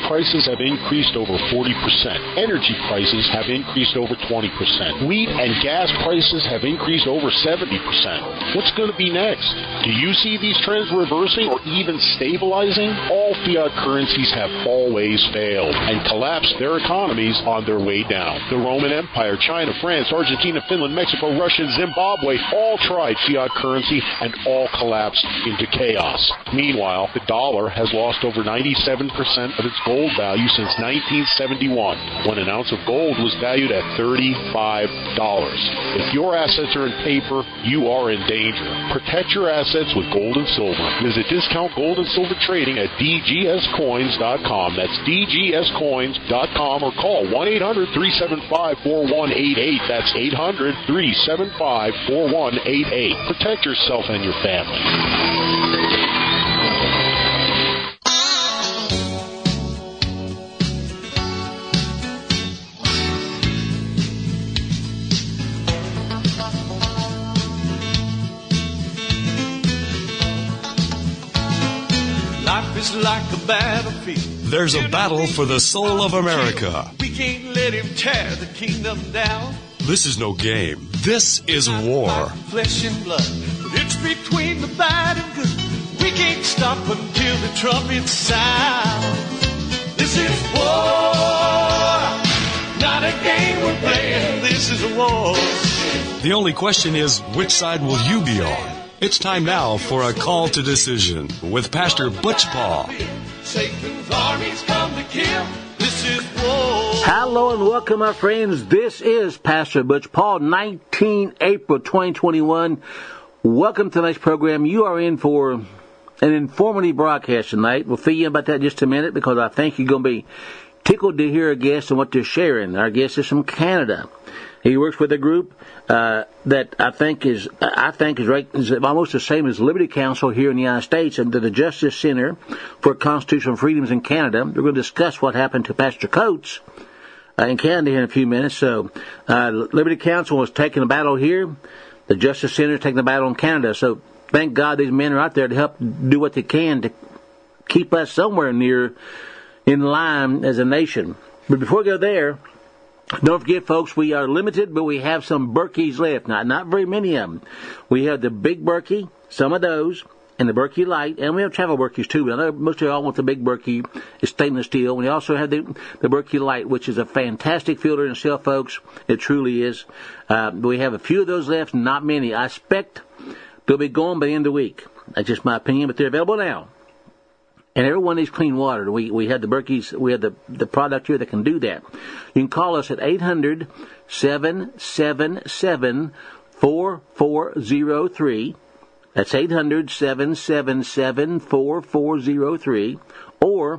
prices have increased over 40%. Energy prices have increased over 20%. Wheat and gas prices have increased over 70%. What's going to be next? Do you see these trends reversing or even stabilizing? All fiat currencies have always failed and collapsed their economies on their way down. The Roman Empire, China, France, Argentina, Finland, Mexico, Russia, and Zimbabwe all tried fiat currency and all collapsed into chaos. Meanwhile, the dollar has lost over 97% of its gold value since 1971, when an ounce of gold was valued at $35. If your assets are in paper, you are in danger. Protect your assets with gold and silver. Visit Discount Gold and Silver Trading at dgscoins.com. That's dgscoins.com, or call 1-800-375-4188. That's 800-375-4188. Protect yourself and your family. Like a battlefield. There's a battle for the soul of America. We can't let him tear the kingdom down. This is no game. This is war. Flesh and blood, but it's between the bad and good. We can't stop until the trumpet sound. This is war, not a game we're playing. This is a war. The only question is, which side will you be on? It's time now for a call to decision with Pastor Butch Paul. Satan's armies come to kill. This is war. Hello and welcome, my friends. This is Pastor Butch Paul, 19 April 2021. Welcome to tonight's program. You are in for an informative broadcast tonight. We'll fill you in about that in just a minute, because I think you're going to be tickled to hear our guests and what they're sharing. Our guest is from Canada. He works with a group that I think is almost the same as Liberty Counsel here in the United States, and the Justice Center for Constitutional Freedoms in Canada. We're going to discuss what happened to Pastor Coates in Canada here in a few minutes. So Liberty Counsel is taking a battle here. The Justice Center is taking a battle in Canada. So thank God these men are out there to help do what they can to keep us somewhere near in line as a nation. But before we go there, don't forget, folks, we are limited, but we have some Berkeys left. Not very many of them. We have the big Berkey, some of those, and the Berkey Light, and we have travel Berkeys too. But I know most of you all want the big Berkey. It's stainless steel. We also have the Berkey Light, which is a fantastic filter in itself, folks. It truly is. We have a few of those left, not many. I expect they'll be gone by the end of the week. That's just my opinion, but they're available now. And everyone needs clean water. We have the Berkeys, we have the product here that can do that. You can call us at 800-777-4403. That's 800-777-4403. Or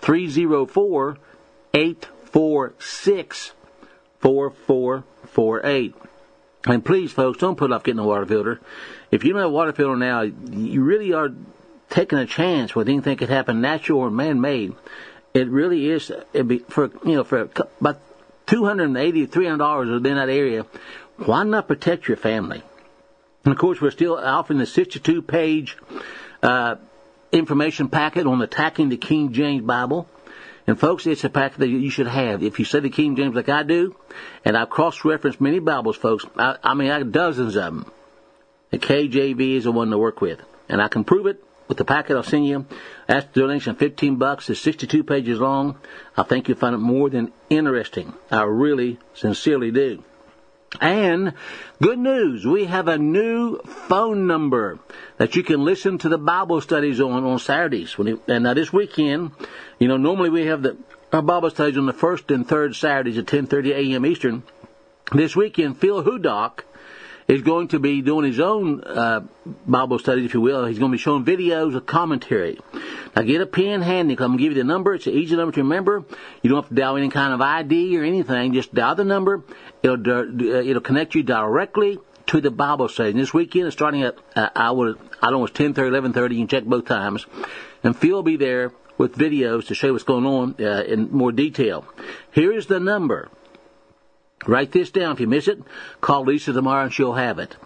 304-846-4448. And please, folks, don't put off getting a water filter. If you don't have a water filter now, you really are taking a chance with anything that could happen, natural or man-made. It really is. It'd be for about $280, $300 within that area. Why not protect your family? And of course, we're still offering the 62-page information packet on attacking the King James Bible. And folks, it's a packet that you should have. If you study the King James like I do, and I've cross-referenced many Bibles, folks. I have dozens of them. The KJV is the one to work with, and I can prove it with the packet I'll send you. That's the donation, $15. It's 62 pages long. I think you'll find it more than interesting. I really, sincerely do. And good news, we have a new phone number that you can listen to the Bible studies on Saturdays. And now this weekend, normally we have our Bible studies on the first and third Saturdays at 10:30 a.m. Eastern. This weekend, Phil Hudock is going to be doing his own Bible studies, if you will. He's going to be showing videos of commentary. Now, get a pen handy, because I'm going to give you the number. It's an easy number to remember. You don't have to dial any kind of ID or anything. Just dial the number. It'll connect you directly to the Bible study. And this weekend is starting at, I don't know, it's 10:30, 11:30. You can check both times. And Phil will be there with videos to show you what's going on in more detail. Here is the number. Write this down. If you miss it, call Lisa tomorrow and she'll have it.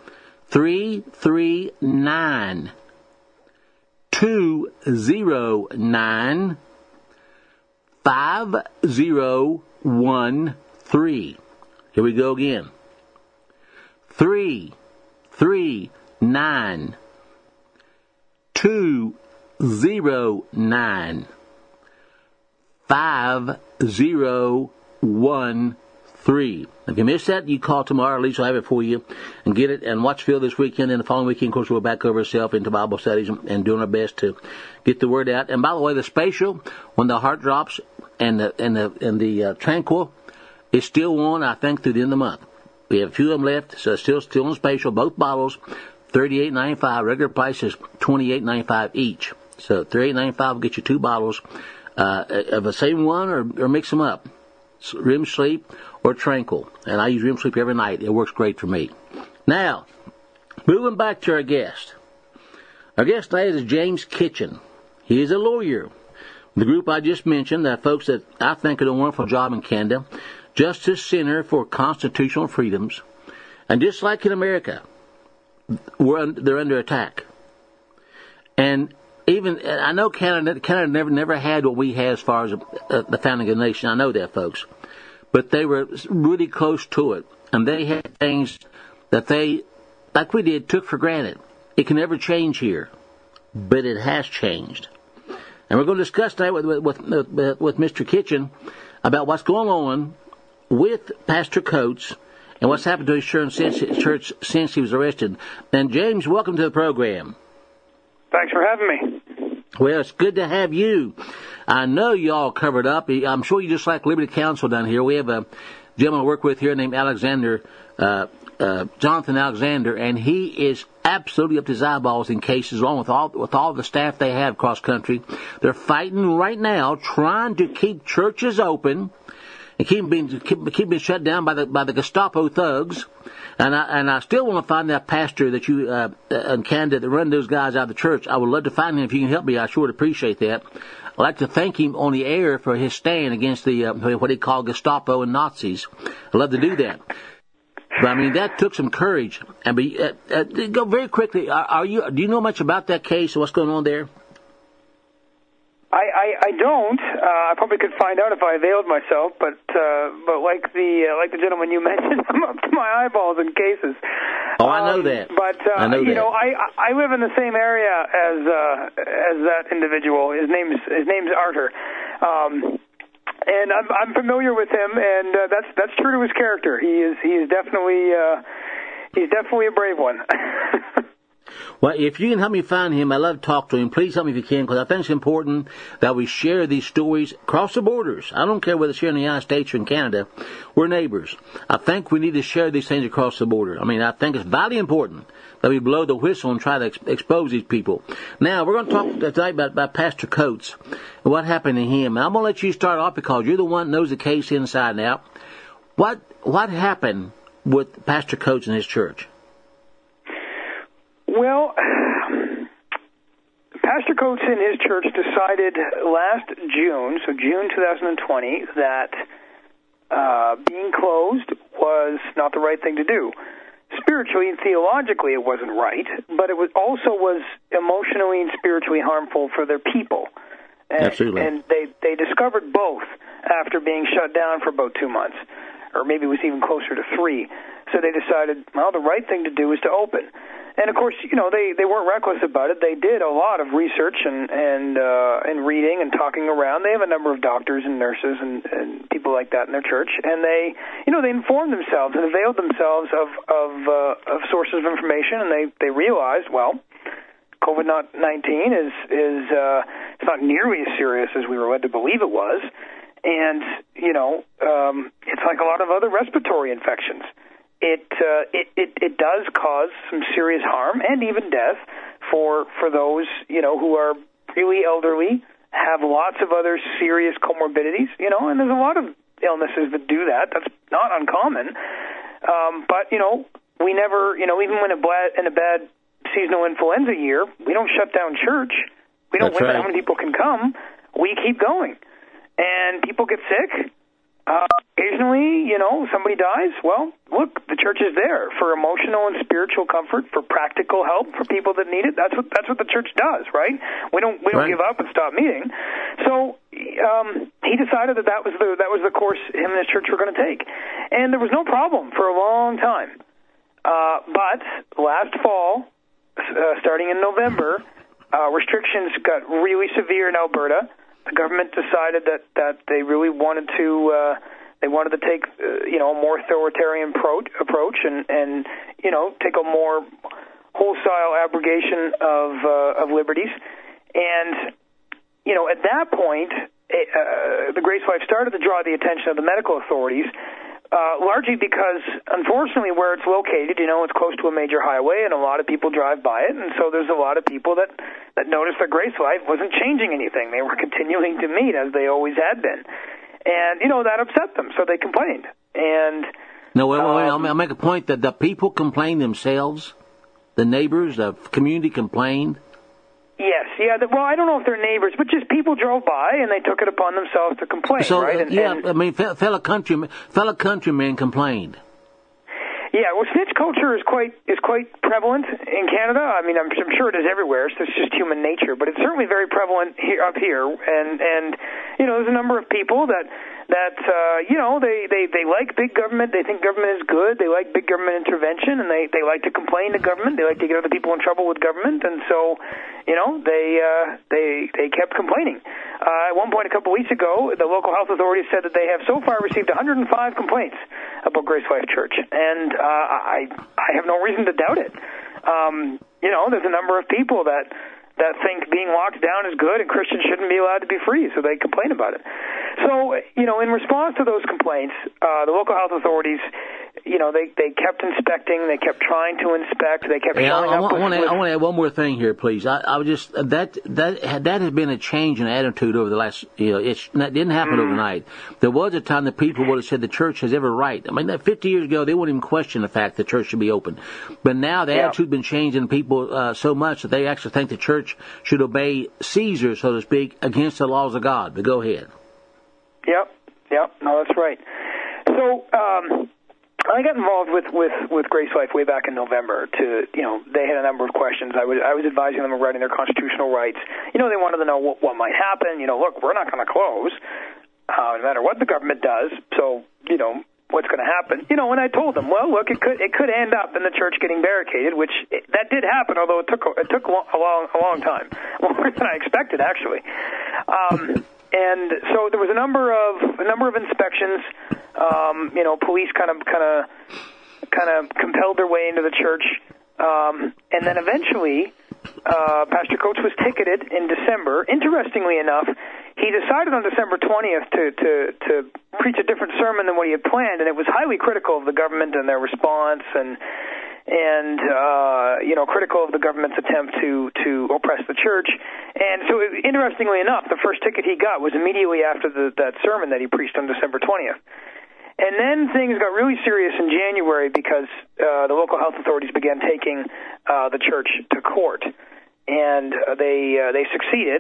339-209-4647. 5013. Here we go again. 339 209 5013. If you missed that, you call tomorrow. At least I'll have it for you and get it and watch Phil this weekend. And the following weekend, of course, we're back over ourselves into Bible studies and doing our best to get the word out. And by the way, the spatial, when the heart drops and the tranquil is still on, I think, through the end of the month. We have a few of them left, so it's still on spatial. Both bottles, $38.95. Regular price is $28.95 each. So $38.95 will get you 2 bottles of the same one, or mix them up. REM Sleep or Tranquil. And I use REM Sleep every night. It works great for me. Now, moving back to our guest. Our guest today is James Kitchen. He is a lawyer. The group I just mentioned, the folks that I think are doing a wonderful job in Canada, Justice Center for Constitutional Freedoms. And just like in America, they're under attack. And even, I know Canada never had what we had as far as the founding of the nation. I know that, folks. But they were really close to it. And they had things that they, like we did, took for granted. It can never change here. But it has changed. And we're going to discuss tonight with Mr. Kitchen about what's going on with Pastor Coates and what's happened to his church since he was arrested. And James, welcome to the program. Thanks for having me. Well, it's good to have you. I know you all covered up. I'm sure you just like Liberty Counsel down here. We have a gentleman I work with here named Alexander, Jonathan Alexander, and he is absolutely up to his eyeballs in cases, along with all the staff they have across country. They're fighting right now, trying to keep churches open and keep being shut down by the Gestapo thugs. And I still want to find that pastor that you in Canada that run those guys out of the church. I would love to find him. If you can help me, I sure would appreciate that. I'd like to thank him on the air for his stand against the what he called Gestapo and Nazis. I'd love to do that. But I mean, that took some courage. And go very quickly. Do you know much about that case and what's going on there? I don't. I probably could find out if I availed myself, but like the gentleman you mentioned, I'm up to my eyeballs in cases. Oh, I know that. But I live in the same area as that individual. His name's Arthur. And I'm familiar with him, and that's true to his character. He's definitely a brave one. Well, if you can help me find him, I'd love to talk to him. Please help me if you can, because I think it's important that we share these stories across the borders. I don't care whether it's here in the United States or in Canada. We're neighbors. I think we need to share these things across the border. I mean, I think it's vitally important that we blow the whistle and try to expose these people. Now, we're going to talk tonight about Pastor Coates and what happened to him. And I'm going to let you start off because you're the one that knows the case inside and out. What happened with Pastor Coates and his church? Well, Pastor Coates and his church decided last June, so June 2020, that being closed was not the right thing to do. Spiritually and theologically it wasn't right, but it was emotionally and spiritually harmful for their people. Absolutely. And they discovered both after being shut down for about 2 months, or maybe it was even closer to 3. So they decided, well, the right thing to do is to open. And, of course, they weren't reckless about it. They did a lot of research and reading and talking around. They have a number of doctors and nurses and people like that in their church. And they informed themselves and availed themselves of sources of information. And they realized, well, COVID-19 is it's not nearly as serious as we were led to believe it was. And, it's like a lot of other respiratory infections. It does cause some serious harm and even death for those, who are really elderly, have lots of other serious comorbidities, and there's a lot of illnesses that do that. That's not uncommon. But, we never, even when in a bad seasonal influenza year, we don't shut down church. We don't limit how many people can come. We keep going. And people get sick. Occasionally, somebody dies. Well, look, the church is there for emotional and spiritual comfort, for practical help for people that need it. That's what the church does, right? We don't give up and stop meeting. So, he decided that was the course him and his church were going to take, and there was no problem for a long time. But last fall, starting in November, restrictions got really severe in Alberta. The government decided that they really wanted to take a more authoritarian approach and take a more wholesale abrogation of liberties. And at that point, the Grace Life started to draw the attention of the medical authorities, largely because, unfortunately, where it's located, it's close to a major highway, and a lot of people drive by it, and so there's a lot of people that noticed that Grace Life wasn't changing anything. They were continuing to meet as they always had been. And, that upset them, so they complained. And no, wait, I'll make a point that the people complained themselves, the neighbors, the community complained. Yes, yeah. Well, I don't know if they're neighbors, but just people drove by and they took it upon themselves to complain, so, right? Fellow countrymen complained. Yeah, well, snitch culture is quite prevalent in Canada. I mean, I'm sure it is everywhere. So it's just human nature, but it's certainly very prevalent up here. And there's a number of people that they like big government. They think government is good. They like big government intervention, and they like to complain to government. They like to get other people in trouble with government, and so they kept complaining. At one point, a couple weeks ago, the local health authorities said that they have so far received 105 complaints about Grace Life Church, and I have no reason to doubt it. There's a number of people that think being locked down is good and Christians shouldn't be allowed to be free, so they complain about it. So, in response to those complaints, the local health authorities, they kept inspecting, they kept trying to inspect, they kept showing up. I want to add one more thing here, please. I would just that has been a change in attitude over the last. It didn't happen overnight. There was a time that people would have said the church has every right. I mean, 50 years ago, they wouldn't even question the fact the church should be open. But now the attitude's been changed in people so much that they actually think the church should obey Caesar, so to speak, against the laws of God. But go ahead. Yep. No, that's right. So I got involved with Grace Life way back in November. They had a number of questions. I was advising them regarding their constitutional rights. They wanted to know what might happen. Look, we're not going to close, no matter what the government does. So, what's going to happen? And I told them, well, look, it could end up in the church getting barricaded, which that did happen, although it took a long time, longer than I expected, actually. And so there was a number of inspections. Police kind of compelled their way into the church, and then eventually, Pastor Coates was ticketed in December. Interestingly enough, he decided on December 20th to preach a different sermon than what he had planned, and it was highly critical of the government and their response, and critical of the government's attempt to oppress the church. And so, interestingly enough, the first ticket he got was immediately after that sermon that he preached on December 20th. And then things got really serious in January because the local health authorities began taking the church to court, and they succeeded.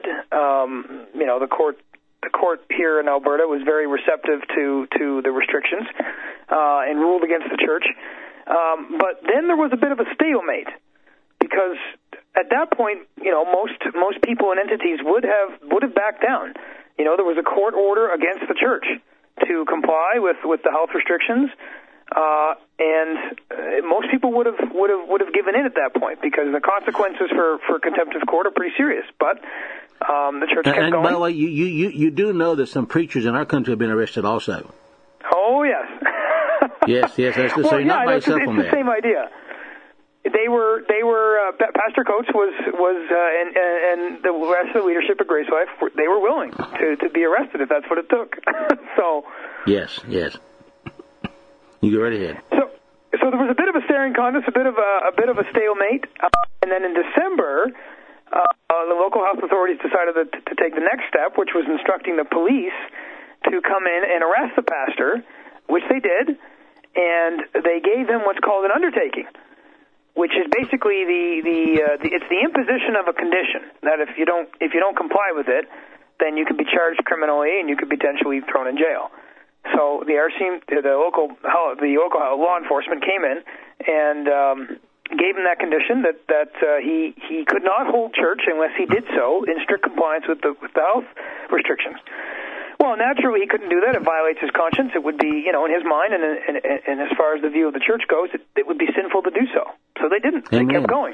The court here in Alberta was very receptive to the restrictions and ruled against the church. But then there was a bit of a stalemate because at that point, most people and entities would have backed down. There was a court order against the church to comply with the health restrictions, and most people would have given in at that point because the consequences for contempt of court are pretty serious. But the church kept going. And by the way, you do know that some preachers in our country have been arrested also. Oh yes. yes. That's the same. Not by yourself on that. It's the same idea. They were. Pastor Coates was, and the rest of the leadership of Grace Life. They were willing to be arrested if that's what it took. So. Yes. You go right ahead. So there was a bit of a staring contest, a bit of a stalemate, and then in December, the local health authorities decided to take the next step, which was instructing the police to come in and arrest the pastor, which they did, and they gave him what's called an undertaking, which is basically it's the imposition of a condition that if you don't comply with it, then you could be charged criminally and you could potentially be thrown in jail. So the local law enforcement came in and gave him that condition that he could not hold church unless he did so in strict compliance with the health restrictions. Well, naturally he couldn't do that. It violates his conscience. It would be, in his mind, and as far as the view of the church goes, it would be sinful to do so. So they didn't. Amen. They kept going.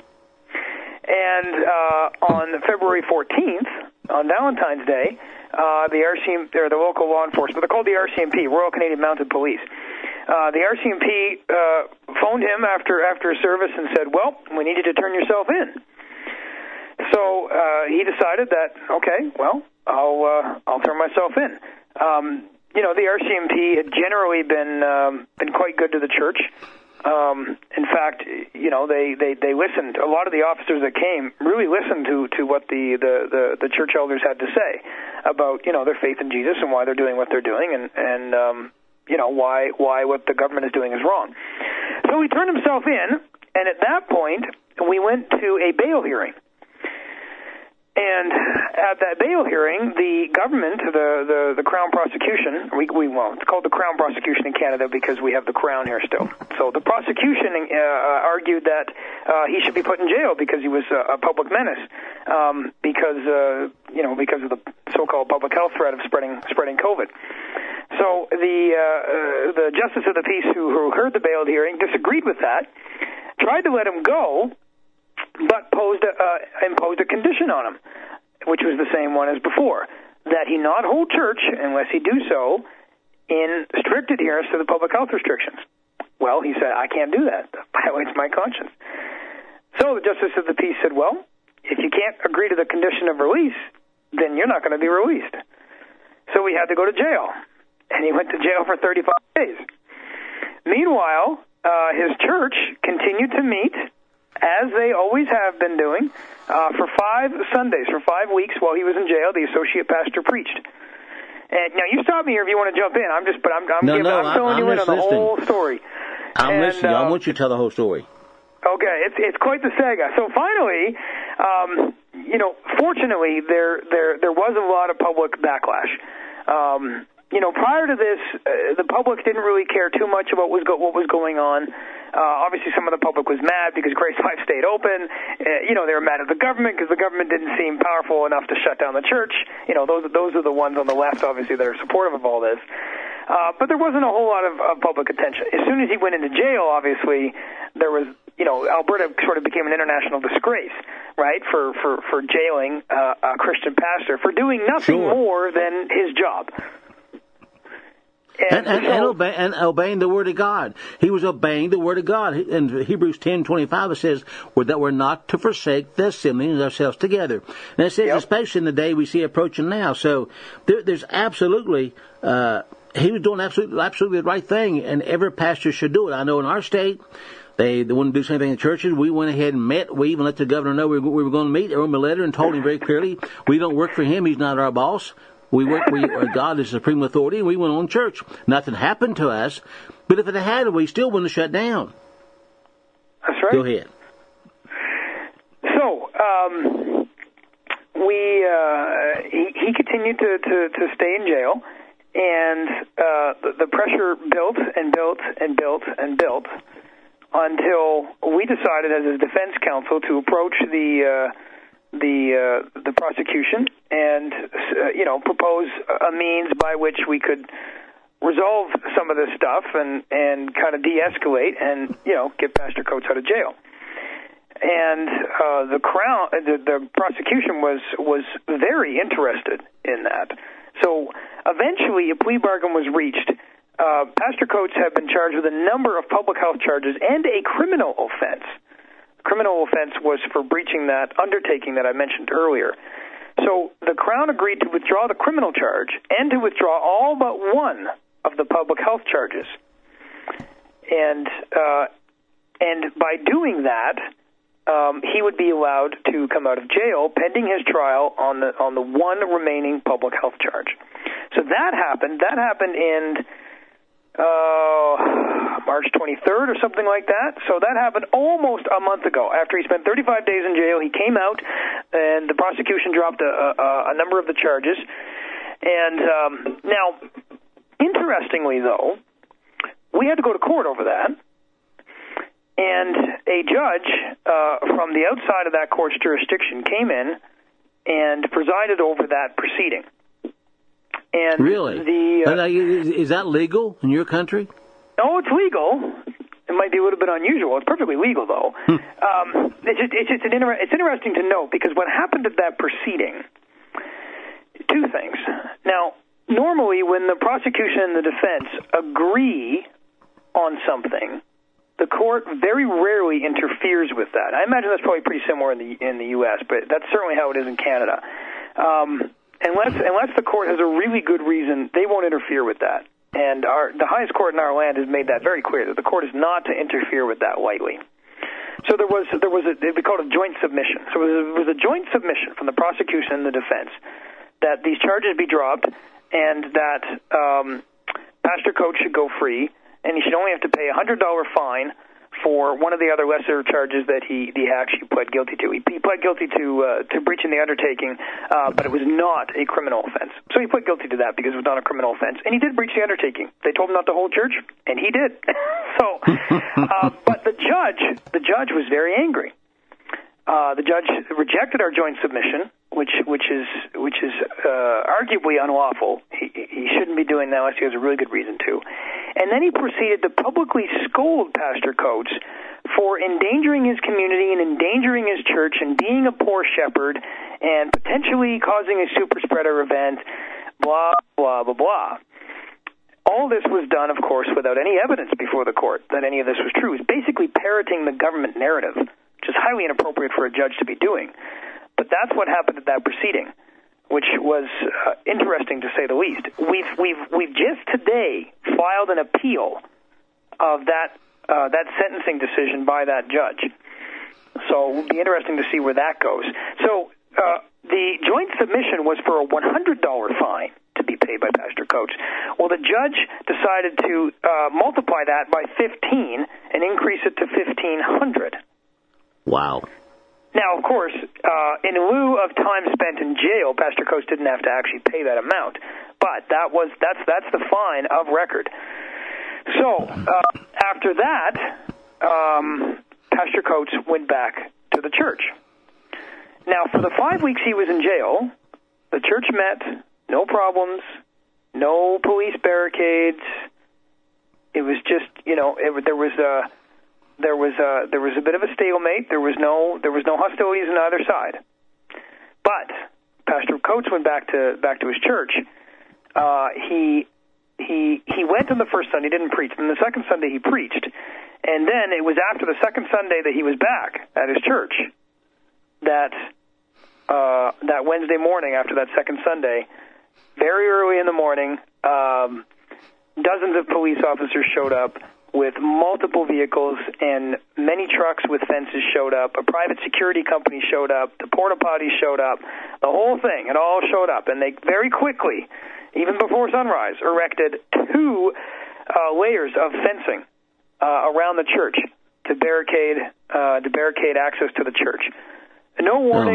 And on February 14th, on Valentine's Day, the RCMP, or the local law enforcement, they're called the RCMP, Royal Canadian Mounted Police. The RCMP phoned him after a service and said, "Well, we need you to turn yourself in." So he decided that, okay, well, I'll turn myself in. The RCMP had generally been quite good to the church. In fact, they listened. A lot of the officers that came really listened to what the church elders had to say about, their faith in Jesus and why they're doing what they're doing, and why what the government is doing is wrong. So he turned himself in, and at that point, we went to a bail hearing. And at that bail hearing, the government, the Crown prosecution, it's called the Crown prosecution in Canada because we have the Crown here still. So the prosecution argued that he should be put in jail because he was a public menace, because of the so-called public health threat of spreading COVID. So the justice of the peace who heard the bail hearing disagreed with that, tried to let him go, but imposed a condition on him, which was the same one as before, that he not hold church unless he do so in strict adherence to the public health restrictions. Well, he said, I can't do that. That violates my conscience. So the justice of the peace said, well, if you can't agree to the condition of release, then you're not going to be released. So he had to go to jail, and he went to jail for 35 days. Meanwhile, his church continued to meet, as they always have been doing, for 5 Sundays, for 5 weeks while he was in jail. The associate pastor preached. And now you stop me here if you want to jump in. I'm filling you in on the whole story. I'm listening. I want you to tell the whole story. Okay, it's quite the saga. So finally, fortunately, there was a lot of public backlash. Prior to this, the public didn't really care too much about what was going on. Obviously, some of the public was mad because Grace Life stayed open. They were mad at the government because the government didn't seem powerful enough to shut down the church. Those are the ones on the left, obviously, that are supportive of all this. But there wasn't a whole lot of public attention. As soon as he went into jail, obviously, there was, Alberta sort of became an international disgrace, right, for jailing a Christian pastor for doing nothing more than his job. And obeying the Word of God. He was obeying the Word of God. In Hebrews 10:25 it says that we're not to forsake the assembling of ourselves together. And it says, especially in the day we see approaching now. So there's absolutely, he was doing absolutely the right thing, and every pastor should do it. I know in our state, they wouldn't do the same thing in churches. We went ahead and met. We even let the governor know we were going to meet. They wrote him a letter and told him very clearly, we don't work for him. He's not our boss. God is the supreme authority, and we went on church. Nothing happened to us, but if it had, we still wouldn't have shut down. That's right. Go ahead. So, he continued to stay in jail, and the pressure built and built and built and built until we decided as a defense counsel to approach the prosecution and propose a means by which we could resolve some of this stuff and kind of de-escalate and get Pastor Coates out of jail. And the Crown, the prosecution was very interested in that. So eventually a plea bargain was reached. Pastor Coates had been charged with a number of public health charges and a criminal offense. Criminal offense was for breaching that undertaking that I mentioned earlier. So the Crown agreed to withdraw the criminal charge and to withdraw all but one of the public health charges. And by doing that, he would be allowed to come out of jail pending his trial on the one remaining public health charge. So that happened. That happened in March 23rd or something like that. So that happened almost a month ago. After he spent 35 days in jail, he came out, and the prosecution dropped a number of the charges. And now, interestingly, though, we had to go to court over that. And a judge from the outside of that court's jurisdiction came in and presided over that proceeding. And really? Is that legal in your country? Oh, it's legal. It might be a little bit unusual. It's perfectly legal, though. It's interesting to note because what happened at that proceeding, two things. Now, normally when the prosecution and the defense agree on something, the court very rarely interferes with that. I imagine that's probably pretty similar in the U.S., but that's certainly how it is in Canada. Unless the court has a really good reason, they won't interfere with that. And the highest court in our land has made that very clear, that the court is not to interfere with that lightly. So there was we call it a joint submission. So it was a joint submission from the prosecution and the defense that these charges be dropped and that Pastor Coates should go free, and he should only have to pay a $100 fine for one of the other lesser charges that he actually pled guilty to. He pled guilty to breaching the undertaking, but it was not a criminal offense. So he pled guilty to that because it was not a criminal offense, and he did breach the undertaking. They told him not to hold church, and he did. So, but the judge was very angry. The judge rejected our joint submission, which is arguably unlawful. He shouldn't be doing that unless he has a really good reason to. And then he proceeded to publicly scold Pastor Coates for endangering his community and endangering his church and being a poor shepherd and potentially causing a super spreader event, blah, blah, blah, blah. All this was done, of course, without any evidence before the court that any of this was true. It was basically parroting the government narrative, which is highly inappropriate for a judge to be doing. But that's what happened at that proceeding, which was interesting to say the least. We've just today filed an appeal of that sentencing decision by that judge. So it will be interesting to see where that goes. So the joint submission was for a $100 fine to be paid by Pastor Coates. Well, the judge decided to multiply that by 15 and increase it to $1,500. Wow. Now, of course, in lieu of time spent in jail, Pastor Coates didn't have to actually pay that amount, but that's the fine of record. So after that, Pastor Coates went back to the church. Now, for the 5 weeks he was in jail, the church met, no problems, no police barricades. It was just, there was a bit of a stalemate. There was no hostilities on either side. But Pastor Coates went back to his church. He went on the first Sunday, didn't preach. And the second Sunday he preached. And then it was after the second Sunday that he was back at his church that Wednesday morning after that second Sunday, very early in the morning, dozens of police officers showed up with multiple vehicles, and many trucks with fences showed up. A private security company showed up. The porta potties showed up. The whole thing, it all showed up. And they very quickly, even before sunrise, erected 2 layers of fencing around the church to barricade access to the church. No warning.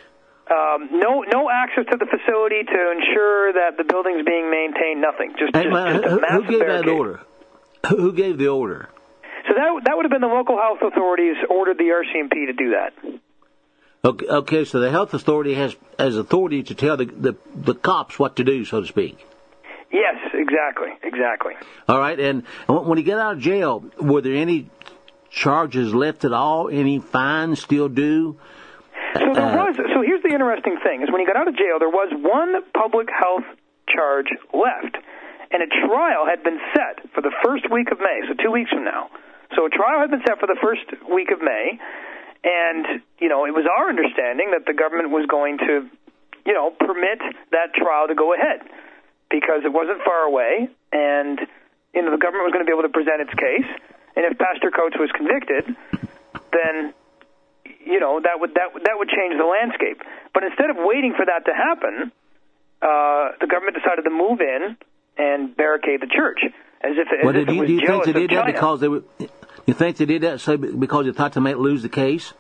No access to the facility to ensure that the building's being maintained. Nothing. Just a massive who gave barricade. that order? Who gave the order? So that would have been the local health authorities ordered the RCMP to do that. Okay. So the health authority has authority to tell the cops what to do, so to speak. Yes, exactly. All right. And when he got out of jail, were there any charges left at all? Any fines still due? So there was. So here's the interesting thing: is when he got out of jail, there was one public health charge left, and a trial had been set for the first week of May, so 2 weeks from now. So a trial had been set for the first week of May, and it was our understanding that the government was going to, permit that trial to go ahead because it wasn't far away, and the government was going to be able to present its case, and if Pastor Coates was convicted, then that would change the landscape. But instead of waiting for that to happen, the government decided to move in and barricade the church as if it was jealous of China. Do you think they did that because you think they did that because they thought they might lose the case?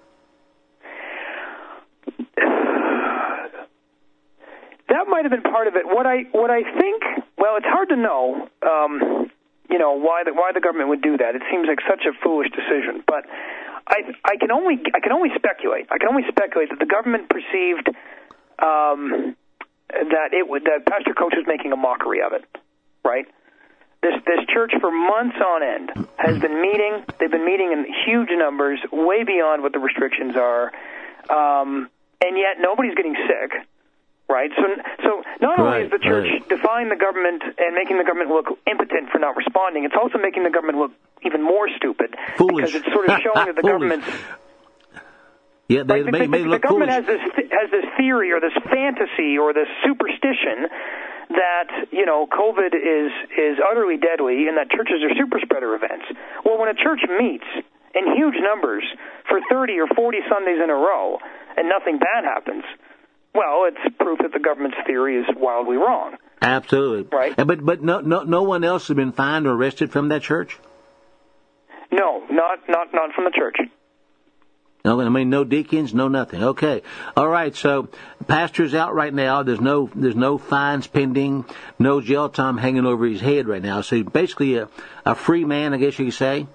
That might have been part of it. What I think, well, it's hard to know, why the government would do that. It seems like such a foolish decision, but I can only speculate. I can only speculate that the government perceived that Pastor Coach was making a mockery of it, right? This church for months on end has been meeting. They've been meeting in huge numbers, way beyond what the restrictions are, and yet nobody's getting sick, right? So not only is the church defying the government and making the government look impotent for not responding, it's also making the government look even more stupid. Foolish. Because it's sort of showing that the government's... Yeah, they like made it look the government foolish. has this theory or this fantasy or this superstition that, you know, COVID is utterly deadly and that churches are super spreader events. Well, when a church meets in huge numbers for 30 or 40 Sundays in a row and nothing bad happens, well, it's proof that the government's theory is wildly wrong. Absolutely. Right. But no one else has been fined or arrested from that church? No, not from the church. No, I mean, no deacons, no nothing. Okay. All right. So, pastor's out right now. There's no fines pending, no jail time hanging over his head right now. So, he's basically a free man, I guess you could say.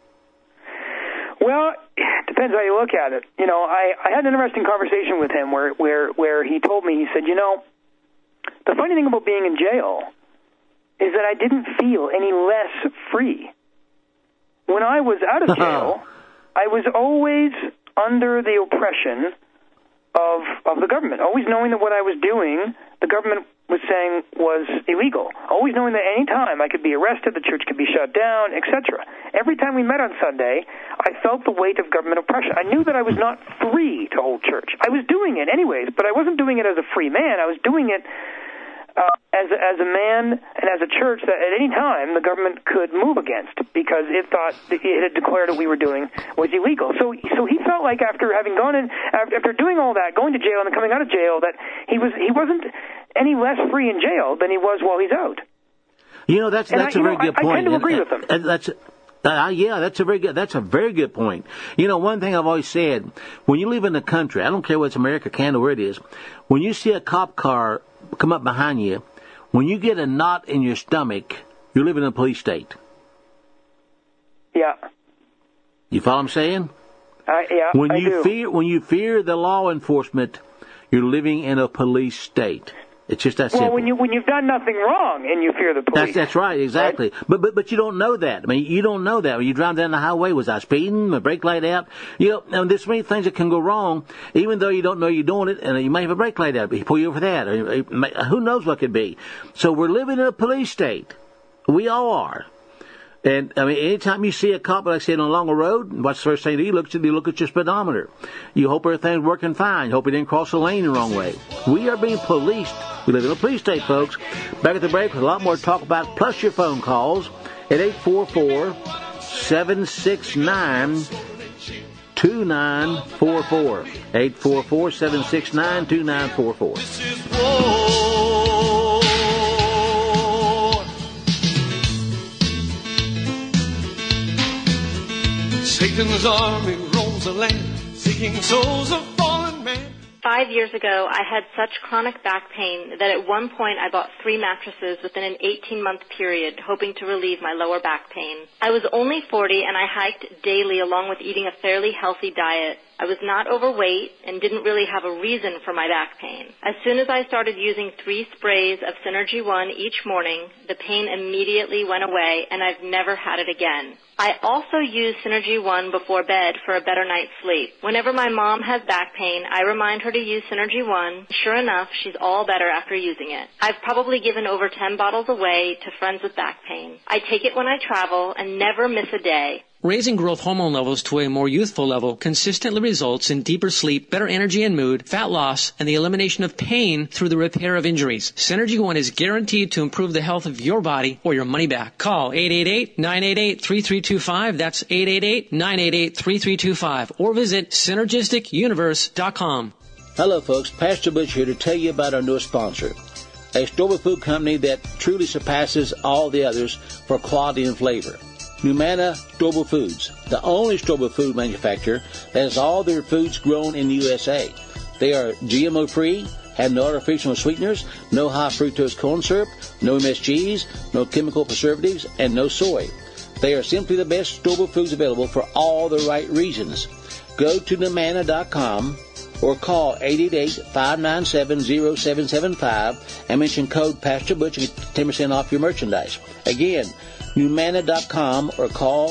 Well, it depends how you look at it. You know, I had an interesting conversation with him where he told me, he said, you know, the funny thing about being in jail is that I didn't feel any less free. When I was out of jail, I was always under the oppression of the government, always knowing that what I was doing, the government was saying was illegal, always knowing that any time I could be arrested, the church could be shut down, etc. Every time we met on Sunday, I felt the weight of government oppression. I knew that I was not free to hold church. I was doing it anyways, but I wasn't doing it as a free man. I was doing it as a man and as a church that at any time the government could move against because it thought it had declared what we were doing was illegal. So he felt like after having gone in, after doing all that, going to jail and then coming out of jail, that he wasn't any less free in jail than he was while he's out. You know, that's a very good point. I tend to agree with him. That's a very good point. You know, one thing I've always said, when you live in the country, I don't care whether it's America, Canada, where it is, when you see a cop car come up behind you, when you get a knot in your stomach, you live in a police state. Yeah. You follow what I'm saying? Yeah, when I you do. When you fear the law enforcement, you're living in a police state. It's just that simple. Well, when you've done nothing wrong and you fear the police. That's right, exactly. Right? But you don't know that. I mean, you don't know that. When you drive down the highway, was I speeding? My brake light out? You know, there's many things that can go wrong, even though you don't know you're doing it, and you may have a brake light out, but he pull you over that, or who knows what could be. So we're living in a police state. We all are. And, I mean, anytime you see a cop, like I said, along a road, what's the first thing you look at your speedometer. You hope everything's working fine. You hope you didn't cross the lane the wrong way. We are being policed. We live in a police state, folks. Back at the break with a lot more to talk about, plus your phone calls at 844-769-2944. 844-769-2944. This is war. Satan's army roams the land, seeking souls of fallen man. 5 years ago, I had such chronic back pain that at one point I bought 3 mattresses within an 18-month period, hoping to relieve my lower back pain. I was only 40 and I hiked daily along with eating a fairly healthy diet. I was not overweight and didn't really have a reason for my back pain. As soon as I started using 3 sprays of Synergy One each morning, the pain immediately went away and I've never had it again. I also use Synergy One before bed for a better night's sleep. Whenever my mom has back pain, I remind her to use Synergy One. Sure enough, she's all better after using it. I've probably given over 10 bottles away to friends with back pain. I take it when I travel and never miss a day. Raising growth hormone levels to a more youthful level consistently results in deeper sleep, better energy and mood, fat loss, and the elimination of pain through the repair of injuries. Synergy One is guaranteed to improve the health of your body or your money back. Call 888-988-3325. That's 888-988-3325. Or visit SynergisticUniverse.com. Hello, folks. Pastor Butch here to tell you about our newest sponsor, a store food company that truly surpasses all the others for quality and flavor. Numana Storable Foods, the only storable food manufacturer that has all their foods grown in the USA. They are GMO-free, have no artificial sweeteners, no high fructose corn syrup, no MSGs, no chemical preservatives, and no soy. They are simply the best storable foods available for all the right reasons. Go to Numana.com or call 888-597-0775 and mention code Pastor Butch and get 10% off your merchandise. Again, Numanna.com or call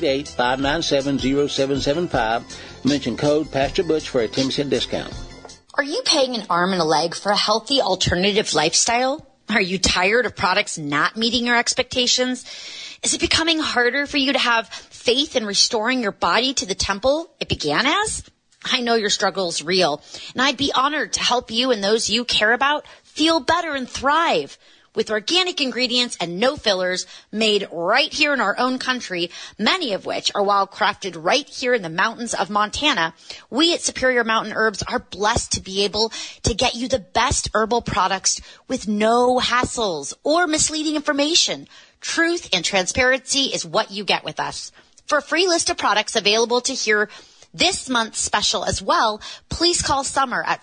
888-597-0775 and mention code Pastor Butch for a 10% discount. Are you paying an arm and a leg for a healthy alternative lifestyle? Are you tired of products not meeting your expectations? Is it becoming harder for you to have faith in restoring your body to the temple it began as? I know your struggle is real, and I'd be honored to help you and those you care about feel better and thrive. With organic ingredients and no fillers made right here in our own country, many of which are wild crafted right here in the mountains of Montana, we at Superior Mountain Herbs are blessed to be able to get you the best herbal products with no hassles or misleading information. Truth and transparency is what you get with us. For a free list of products available to hear this month's special as well, please call Summer at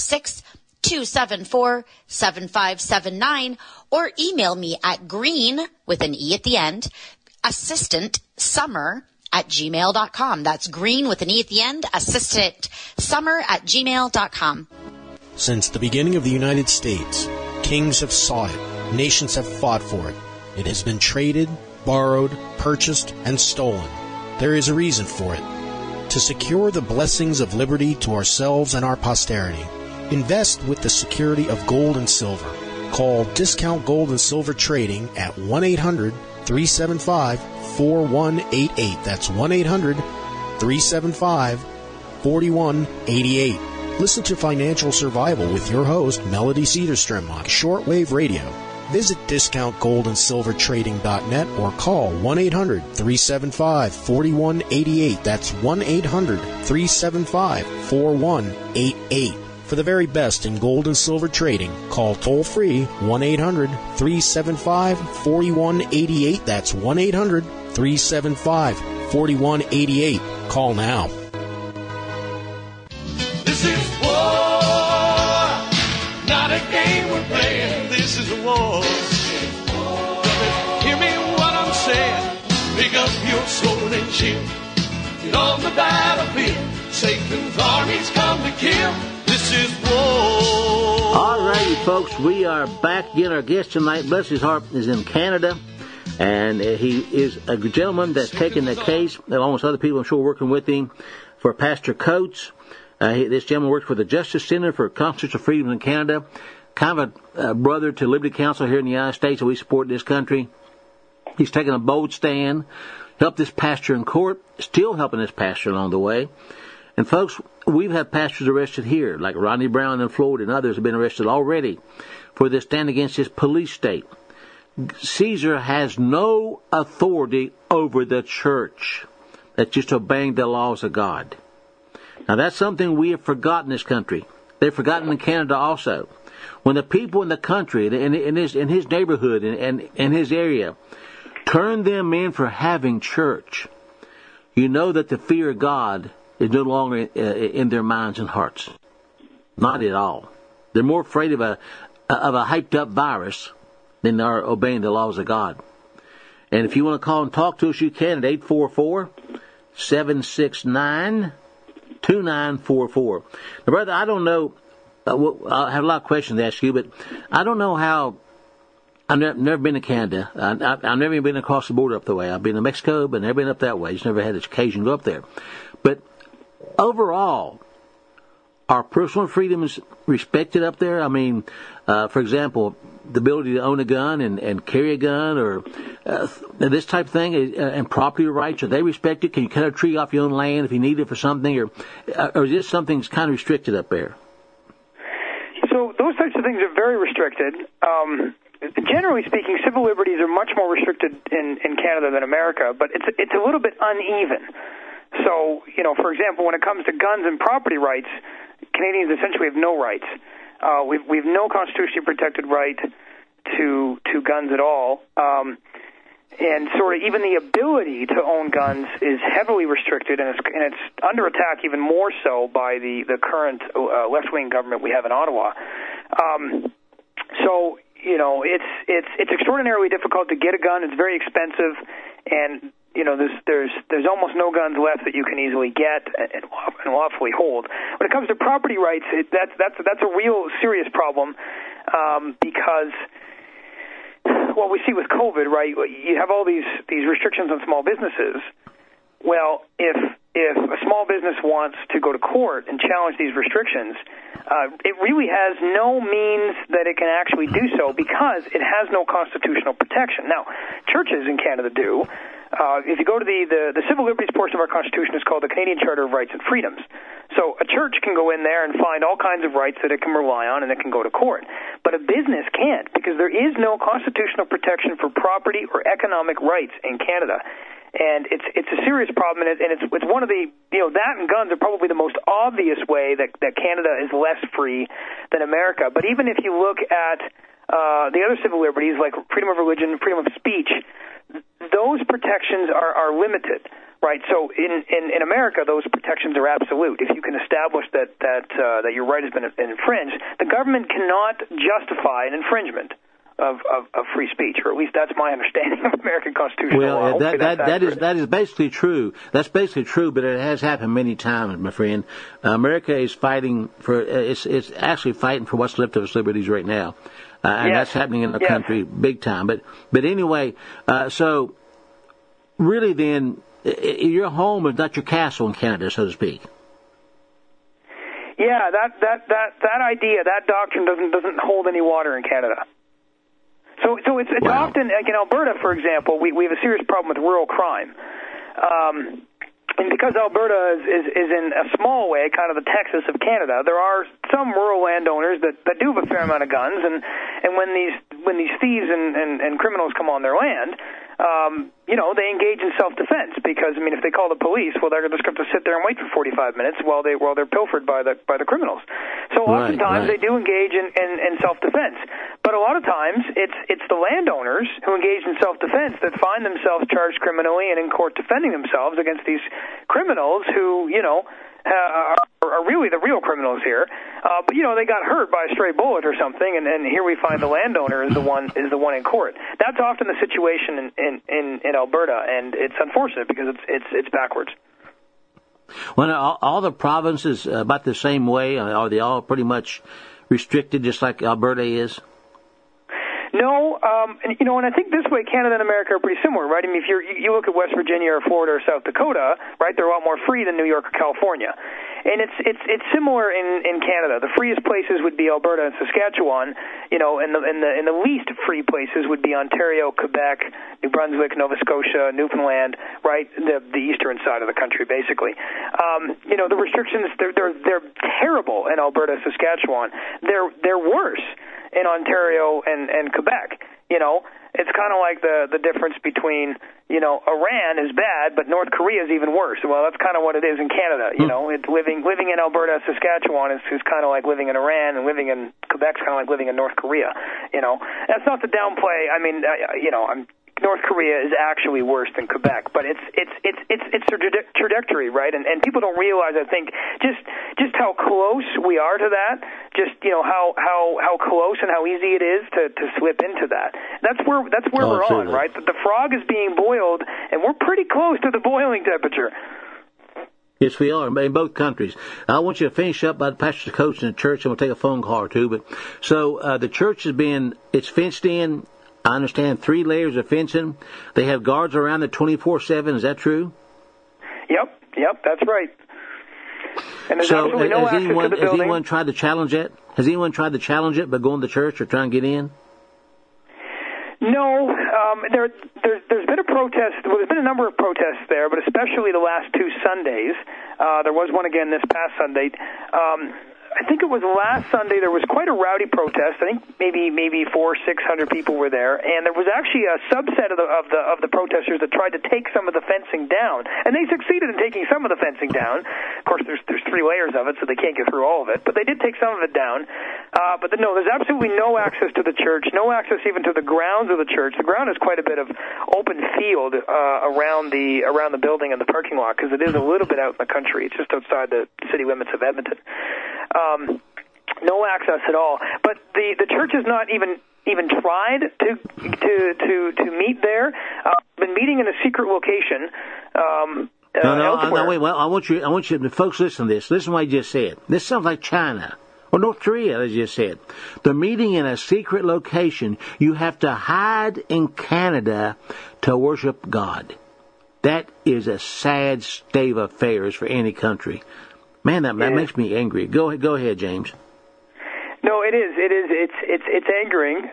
406-274-7579 or email me at green, with an E at the end, assistantsummer@gmail.com. That's green with an E at the end, assistantsummer@gmail.com. Since the beginning of the United States, kings have sought it, nations have fought for it. It has been traded, borrowed, purchased, and stolen. There is a reason for it. To secure the blessings of liberty to ourselves and our posterity, invest with the security of gold and silver. Call Discount Gold and Silver Trading at 1-800-375-4188. That's 1-800-375-4188. Listen to Financial Survival with your host, Melody Cedarstrom, on shortwave radio. Visit discountgoldandsilvertrading.net or call 1-800-375-4188. That's 1-800-375-4188. For the very best in gold and silver trading, call toll-free 1-800-375-4188. That's 1-800-375-4188. Call now. This is war, not a game we're playing. This is a war. Hear me what I'm saying. Pick up your sword and shield. Get on the battlefield. Satan's armies come to kill. This is war. All righty, folks, we are back again. Our guest tonight, bless his heart, is in Canada, and he is a gentleman that's taken the case, along with other people I'm sure working with him, for Pastor Coates. This gentleman works for the Justice Center for Constitutional Freedom in Canada, kind of a brother to Liberty Counsel here in the United States, and we support this country. He's taken a bold stand, helped this pastor in court, still helping this pastor along the way. And folks, we've had pastors arrested here, like Rodney Brown in Florida, and others have been arrested already for this stand against this police state. Caesar has no authority over the church. That's just obeying the laws of God. Now that's something we have forgotten in this country. They've forgotten in Canada also. When the people in the country, in his neighborhood and in his area, turn them in for having church, you know that the fear of God is no longer in their minds and hearts. Not at all. They're more afraid of a hyped up virus than they are obeying the laws of God. And if you want to call and talk to us, you can at 844-769-2944. Now, brother, I don't know. I have a lot of questions to ask you, but I don't know how. I've never been to Canada. I've never even been across the border up the way. I've been to Mexico, but never been up that way. Just never had this occasion to go up there. But overall, are personal freedoms respected up there? I mean, for example, the ability to own a gun and carry a gun, or this type of thing, and property rights, are they respected? Can you cut a tree off your own land if you need it for something, or is this something that's kind of restricted up there? So those types of things are very restricted. Generally speaking, civil liberties are much more restricted in Canada than America, but it's a little bit uneven. So, for example, when it comes to guns and property rights, Canadians essentially have no rights. We've no constitutionally protected right to guns at all. And sort of even the ability to own guns is heavily restricted, and it's under attack even more so by the current left-wing government we have in Ottawa. It's extraordinarily difficult to get a gun. It's very expensive, and there's almost no guns left that you can easily get and lawfully hold. When it comes to property rights, that's a real serious problem because what we see with COVID, right? You have all these restrictions on small businesses. Well, if a small business wants to go to court and challenge these restrictions, it really has no means that it can actually do so because it has no constitutional protection. Now, churches in Canada do. If you go to the civil liberties portion of our Constitution is called the Canadian Charter of Rights and Freedoms. So a church can go in there and find all kinds of rights that it can rely on and it can go to court. But a business can't because there is no constitutional protection for property or economic rights in Canada. And it's a serious problem, and it's one of the, that and guns are probably the most obvious way that Canada is less free than America. But even if you look at the other civil liberties like freedom of religion, freedom of speech, those protections are limited, right? So in America, those protections are absolute. If you can establish that your right has been infringed, the government cannot justify an infringement of free speech, or at least that's my understanding of American constitutional law. Well, that is basically true. That's basically true, but it has happened many times, my friend. America is fighting for it's actually fighting for what's left of its liberties right now, and that's happening in the country big time. But anyway, so really, then your home is not your castle in Canada, so to speak. Yeah, that idea, that doctrine doesn't hold any water in Canada. So it's often, like in Alberta, for example, we have a serious problem with rural crime. And because Alberta is in a small way kind of the Texas of Canada, there are some rural landowners that do have a fair amount of guns, and when these thieves and criminals come on their land, they engage in self-defense because, if they call the police, well, they're just going to sit there and wait for 45 minutes while they're pilfered by the criminals. So oftentimes they do engage in self-defense, but a lot of times it's the landowners who engage in self-defense that find themselves charged criminally and in court defending themselves against these criminals who, are really the real criminals here. But they got hurt by a stray bullet or something, and here we find the landowner is the one in court. That's often the situation in Alberta, and it's unfortunate because it's backwards. Well, all the provinces about the same way? Are they all pretty much restricted, just like Alberta is? No, and I think this way Canada and America are pretty similar, right? If you look at West Virginia or Florida or South Dakota, right, they're a lot more free than New York or California. And it's similar in Canada. The freest places would be Alberta and Saskatchewan, and the least free places would be Ontario, Quebec, New Brunswick, Nova Scotia, Newfoundland, right, the eastern side of the country, basically. The restrictions they're terrible in Alberta, Saskatchewan. They're worse in Ontario and Quebec. It's kind of like the difference between, Iran is bad, but North Korea is even worse. Well, that's kind of what it is in Canada. It's living in Alberta, Saskatchewan is kind of like living in Iran, and living in Quebec's kind of like living in North Korea. That's not to downplay. North Korea is actually worse than Quebec, but it's a trajectory, right? And people don't realize, I think, just how close we are to that. Just how close and how easy it is to slip into that. That's where we're on, right? The frog is being boiled, and we're pretty close to the boiling temperature. Yes, we are, in both countries. I want you to finish up by the pastor's coach in the church, and we'll take a phone call or two. But so the church it's fenced in. I understand 3 layers of fencing. They have guards around it 24/7. Is that true? Yep, that's right. And there's absolutely no access to the building. Has anyone tried to challenge it? Has anyone tried to challenge it by going to church or trying to get in? No, there's been a protest. Well, there's been a number of protests there, but especially the last 2 Sundays. There was one again this past Sunday. I think it was last Sunday. There was quite a rowdy protest. I think maybe 400 or 600 people were there, and there was actually a subset of the protesters that tried to take some of the fencing down, and they succeeded in taking some of the fencing down. Of course, there's 3 layers of it, so they can't get through all of it, but they did take some of it down. There's absolutely no access to the church, no access even to the grounds of the church. The ground is quite a bit of open field around the building and the parking lot because it is a little bit out in the country. It's just outside the city limits of Edmonton. No access at all. But the church is not even even tried to meet there. Been meeting in a secret location. No, wait. Well, I want you to folks listen to this. Listen to what I just said. This sounds like China or North Korea, as I just said. They're meeting in a secret location. You have to hide in Canada to worship God. That is a sad state of affairs for any country. Man, that makes me angry. Go ahead, James. No, it is. It's angering.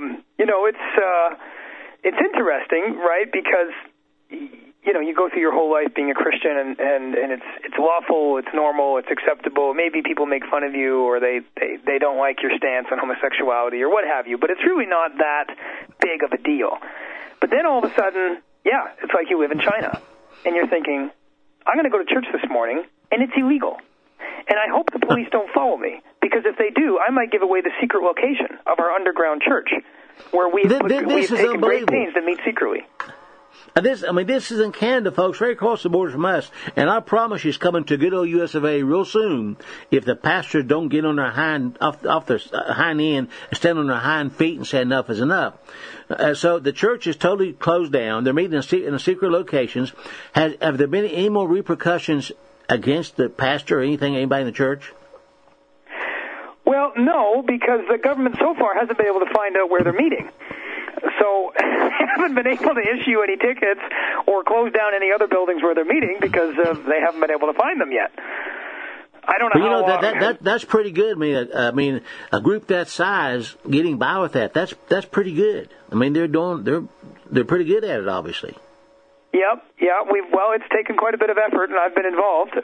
It's interesting, right? Because you go through your whole life being a Christian, and it's lawful, it's normal, it's acceptable. Maybe people make fun of you, or they don't like your stance on homosexuality, or what have you. But it's really not that big of a deal. But then all of a sudden, it's like you live in China, and you're thinking, I'm going to go to church this morning, and it's illegal. And I hope the police don't follow me, because if they do, I might give away the secret location of our underground church, where we've taken great pains to meet secretly. This is in Canada, folks, right across the border from us. And I promise you it's coming to good old US of A real soon if the pastors don't get on their off their hind end and stand on their hind feet and say enough is enough. So the church is totally closed down. They're meeting in secret locations. Have there been any more repercussions against the pastor or anybody in the church? Well, no, because the government so far hasn't been able to find out where they're meeting. So they haven't been able to issue any tickets or close down any other buildings where they're meeting because they haven't been able to find them yet. I don't know how. That's pretty good. I mean, a group that size getting by with that's pretty good. I mean, they're pretty good at it, obviously. Yep. Yeah. It's taken quite a bit of effort, and I've been involved.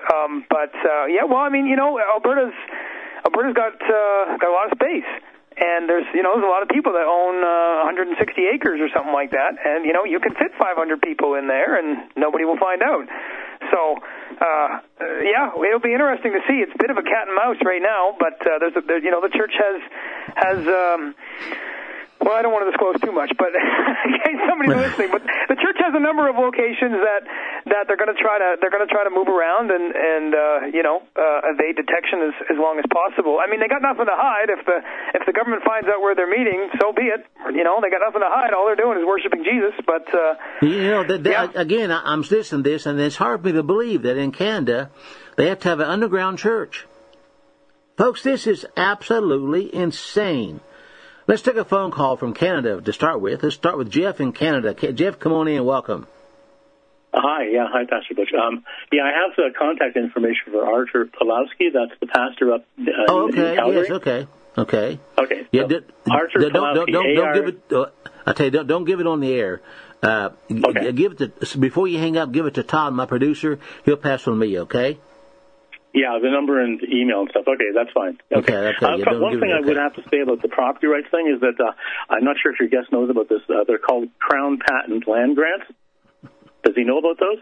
Alberta's got a lot of space. And there's a lot of people that own 160 acres or something like that, and you can fit 500 people in there, and nobody will find out. So, it'll be interesting to see. It's a bit of a cat and mouse right now, but the church has. Well, I don't want to disclose too much, but in case somebody's listening, but the church has a number of locations that they're going to try to move around and evade detection as long as possible. I mean, they got nothing to hide. If the government finds out where they're meeting, so be it. They got nothing to hide. All they're doing is worshiping Jesus. But again, I'm listening to this, and it's hard for me to believe that in Canada they have to have an underground church. Folks, this is absolutely insane. Let's take a phone call from Canada to start with. Let's start with Jeff in Canada. Jeff, come on in and welcome. Hi, Pastor Butch. I have the contact information for Arthur Pawlowski. That's the pastor up in Calgary. Yes, okay. Okay. Yeah, Arthur Pawlowski. Don't give it. I tell you, don't give it on the air. Okay. Give it to, before you hang up. Give it to Todd, my producer. He'll pass it on me. Okay. Yeah, the number and email and stuff. Okay, that's fine. Okay. One thing I would have to say about the property rights thing is that I'm not sure if your guest knows about this. They're called Crown Patent Land Grants. Does he know about those?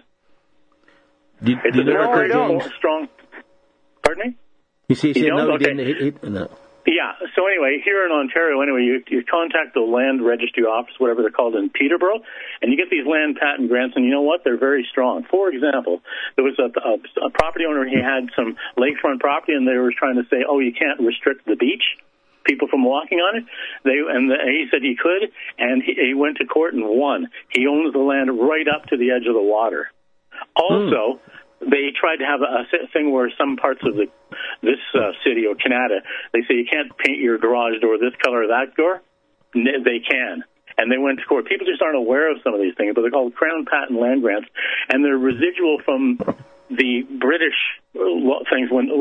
I don't. Strong. Pardon me? You see, he said no, okay. He didn't. No. Yeah, so anyway, here in Ontario, you contact the Land Registry Office, whatever they're called, in Peterborough, and you get these land patent grants, and you know what? They're very strong. For example, there was a property owner, he had some lakefront property, and they were trying to say, you can't restrict the beach, people from walking on it. He said he could, and he went to court and won. He owns the land right up to the edge of the water. Also, they tried to have a thing where some parts of this city or Canada, they say you can't paint your garage door this color or that color. They can. And they went to court. People just aren't aware of some of these things, but they're called Crown Patent Land Grants, and they're residual from the British things when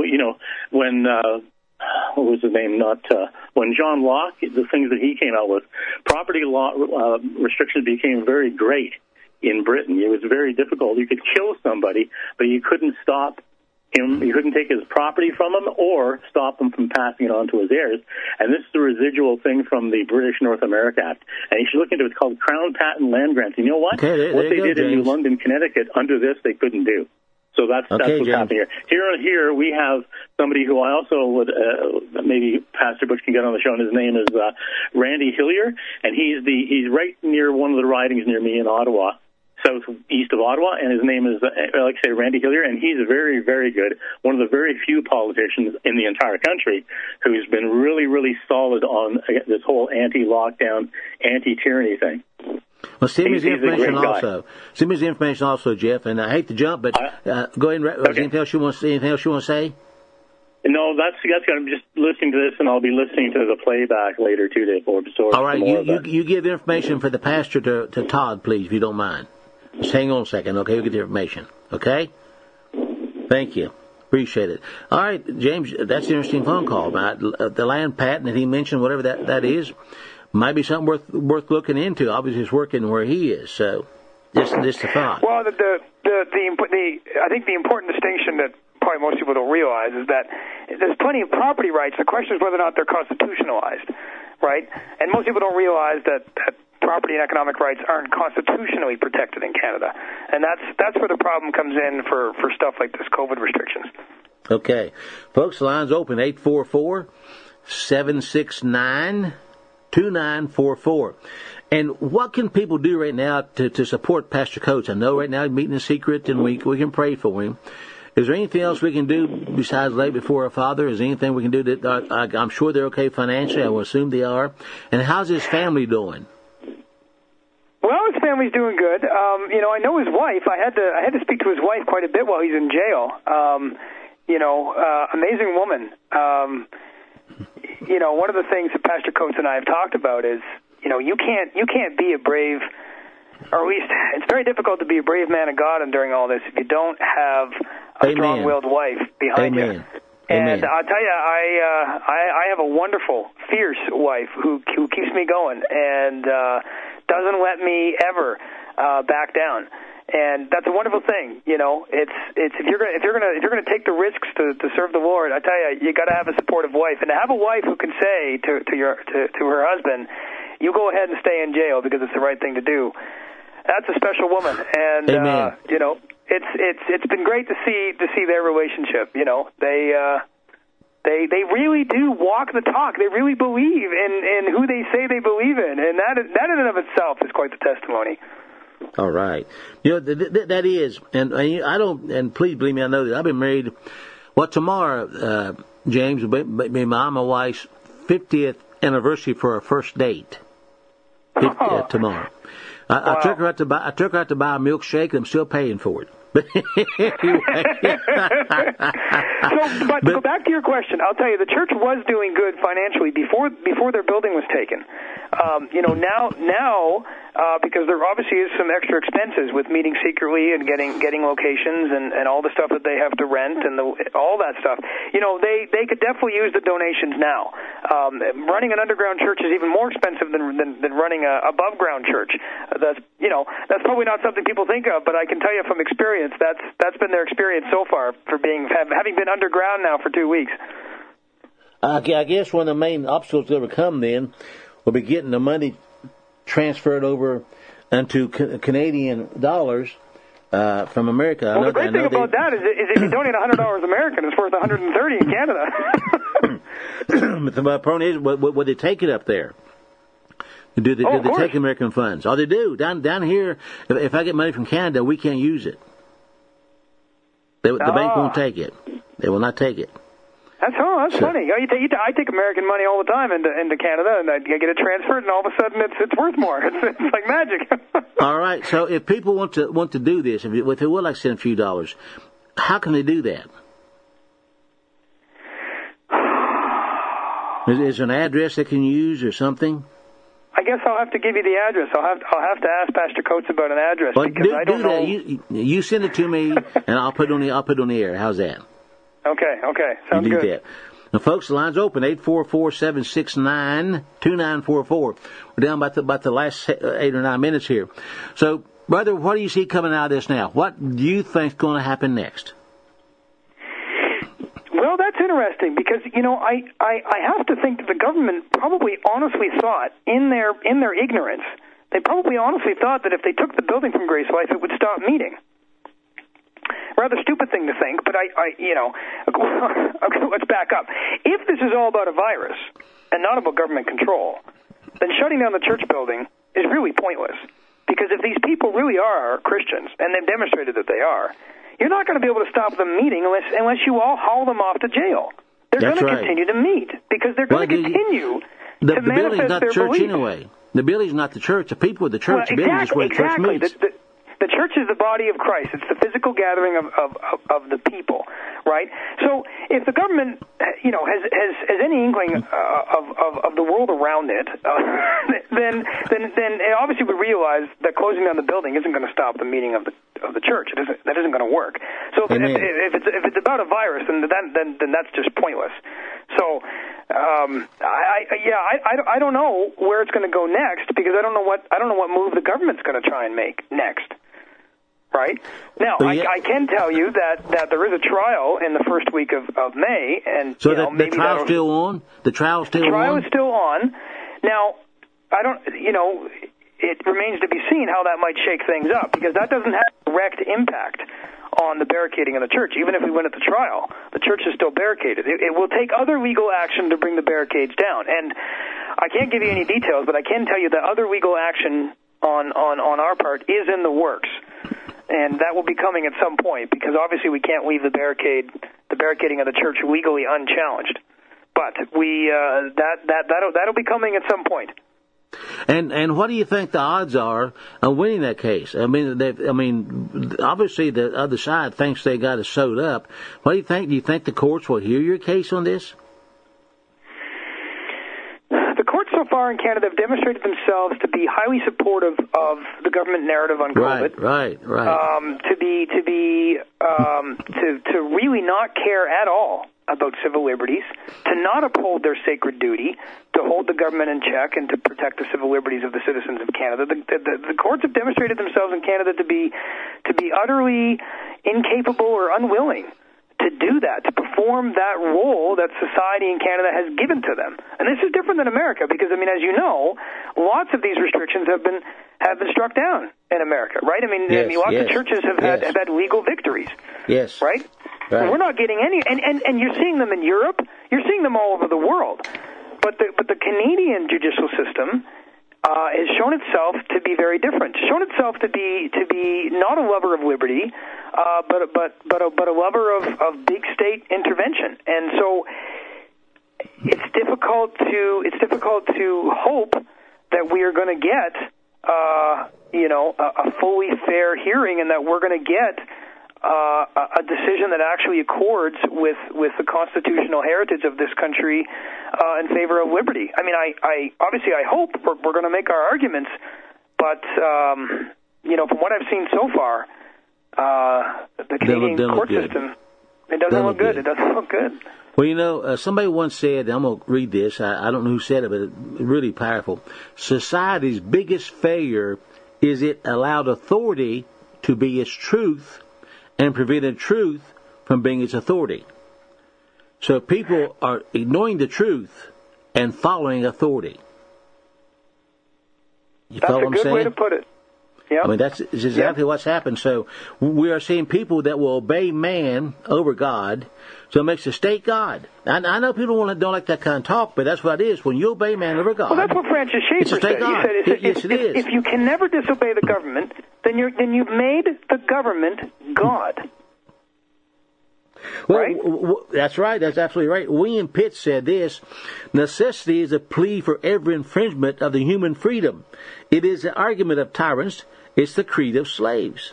what was his name? When John Locke, the things that he came out with, property law restrictions became very great in Britain. It was very difficult. You could kill somebody, but you couldn't stop him. You couldn't take his property from him or stop him from passing it on to his heirs. And this is the residual thing from the British North America Act. And you should look into it. It's called Crown Patent Land Grants. You know what? What they did in New London, Connecticut, under this, they couldn't do. So that's what's happening here. Here we have somebody who I also would maybe Pastor Butch can get on the show, and his name is Randy Hillier, and he's right near one of the ridings near me in Ottawa. southeast of Ottawa, and his name is, like I say, Randy Hillier, and he's very, very good. One of the very few politicians in the entire country who's been really, really solid on this whole anti-lockdown, anti-tyranny thing. Well, send me the information also. Send me the information also, Jeff. And I hate to jump, but go ahead. Okay. Anything else you want to say? No, that's good. I'm just listening to this, and I'll be listening to the playback later too to absorb. All right, you give information for the pastor to Todd, please, if you don't mind. Just hang on a second, okay? We'll get the information, okay? Thank you. Appreciate it. All right, James, that's an interesting phone call about the land patent that he mentioned, whatever that is. Might be something worth looking into. Obviously, it's working where he is, so just a thought. Well, I think the important distinction that probably most people don't realize is that there's plenty of property rights. The question is whether or not they're constitutionalized, right? And most people don't realize that property and economic rights aren't constitutionally protected in Canada, and that's where the problem comes in for stuff like this COVID restrictions. Okay, folks, the line's open 844-769-2944. And what can people do right now to support Pastor Coates? I know right now he's meeting in secret, and we can pray for him. Is there anything else we can do besides lay before our Father? Is there anything we can do that I'm sure they're okay financially? I will assume they are. And how's his family doing? Well, his family's doing good. I know his wife. I had to speak to his wife quite a bit while he's in jail. Amazing woman. One of the things that Pastor Coates and I have talked about is, you can't be a brave, or at least it's very difficult to be a brave man of God during all this if you don't have a strong-willed wife behind you. And I'll tell you, I have a wonderful, fierce wife who keeps me going and doesn't let me ever back down. And that's a wonderful thing, It's if you're gonna take the risks to serve the Lord, I tell you got to have a supportive wife, and to have a wife who can say to her husband, "You go ahead and stay in jail because it's the right thing to do." That's a special woman, and it's been great to see their relationship. They really do walk the talk. They really believe in who they say they believe in, and that in and of itself is quite the testimony. All right. That is, and I don't, and please believe me, I know that I've been married, tomorrow, James, will be my wife's 50th anniversary for our first date. Tomorrow. I took her out to buy a milkshake, and I'm still paying for it. But go back to your question. I'll tell you, the church was doing good financially before their building was taken. Now because there obviously is some extra expenses with meeting secretly and getting locations and all the stuff that they have to rent and all that stuff. They could definitely use the donations now. Running an underground church is even more expensive than running a above ground church. That's probably not something people think of, but I can tell you from experience that's been their experience so far for having been underground now for 2 weeks. I guess one of the main obstacles to overcome then will be getting the money transferred over into Canadian dollars from America. Well, the great thing about that is if you donate $100 American, it's worth $130 in Canada. But the problem is, would they take it up there? Do they take American funds? Oh, they do. Down here, if I get money from Canada, we can't use it. The bank won't take it. They will not take it. That's funny. I take American money all the time into Canada, and I get it transferred, and all of a sudden it's worth more. It's like magic. All right. So if people want to do this, if they would like to send a few dollars, how can they do that? Is there an address they can use or something? I guess I'll have to give you the address. I'll have to ask Pastor Coates about an address because I don't know. You send it to me, and I'll put it on the air. How's that? Okay, sounds good. That. Now, folks, the line's open, 844-769-2944. We're down about the last 8 or 9 minutes here. So, brother, what do you see coming out of this now? What do you think is going to happen next? Well, that's interesting because, I have to think that the government probably honestly thought, in their ignorance, they probably honestly thought that if they took the building from Grace Life, it would stop meeting. Rather stupid thing to think, but let's back up. If this is all about a virus and not about government control, then shutting down the church building is really pointless. Because if these people really are Christians, and they've demonstrated that they are, you're not going to be able to stop them meeting unless you all haul them off to jail. They're going to continue to meet because they're going to continue to manifest their beliefs. Anyway. The building's not the church. The people of the church. The building is where the church meets. The church is the body of Christ. It's the physical gathering of the people, right? So if the government, has any inkling of the world around it, then it obviously would realize that closing down the building isn't going to stop the meeting of the church. That isn't going to work. So if it's about a virus, then that's just pointless. So I don't know where it's going to go next because I don't know what move the government's going to try and make next. Right now, I can tell you that there is a trial in the first week of May, and so the trial's still on. The trial is still on. Now, I don't. It remains to be seen how that might shake things up because that doesn't have a direct impact on the barricading of the church. Even if we win at the trial, the church is still barricaded. It will take other legal action to bring the barricades down, and I can't give you any details, but I can tell you that other legal action on our part is in the works. And that will be coming at some point because obviously we can't leave the barricading of the church legally unchallenged. But that'll be coming at some point. And what do you think the odds are of winning that case? I mean, obviously the other side thinks they got it sewed up. What do you think? Do you think the courts will hear your case on this? The courts so far in Canada have demonstrated themselves to be highly supportive of the government narrative on COVID. Right. To really not care at all about civil liberties, to not uphold their sacred duty, to hold the government in check and to protect the civil liberties of the citizens of Canada. The courts have demonstrated themselves in Canada to be utterly incapable or unwilling to do that, to perform that role that society in Canada has given to them. And this is different than America because, as you know, lots of these restrictions have been struck down in America, right? Lots of churches have had legal victories. Yes. Right? And we're not getting any, and you're seeing them in Europe, you're seeing them all over the world. But the Canadian judicial system has shown itself to be very different. Shown itself to be not a lover of liberty, but a lover of big state intervention. And so it's difficult to hope that we are going to get a fully fair hearing and that we're going to get a decision that actually accords with the constitutional heritage of this country in favor of liberty. I obviously hope we're going to make our arguments, but from what I've seen so far, the Canadian court system, it doesn't look good. It doesn't look good. Well, somebody once said, I'm going to read this, I don't know who said it, but it's really powerful. Society's biggest failure is it allowed authority to be its truth and prevented truth from being its authority. So people are ignoring the truth and following authority. You That's follow what I'm saying? That's a good way to put it. Yeah. That's exactly what's happened. So we are seeing people that will obey man over God, so it makes the state God. I know people don't like that kind of talk, but that's what it is. When you obey man over God, well, that's what Francis Schaeffer said. God. He said, yes, it is. If you can never disobey the government, then you've made the government God. Well, right? That's right. That's absolutely right. William Pitt said this: necessity is a plea for every infringement of the human freedom. It is the argument of tyrants. It's the creed of slaves.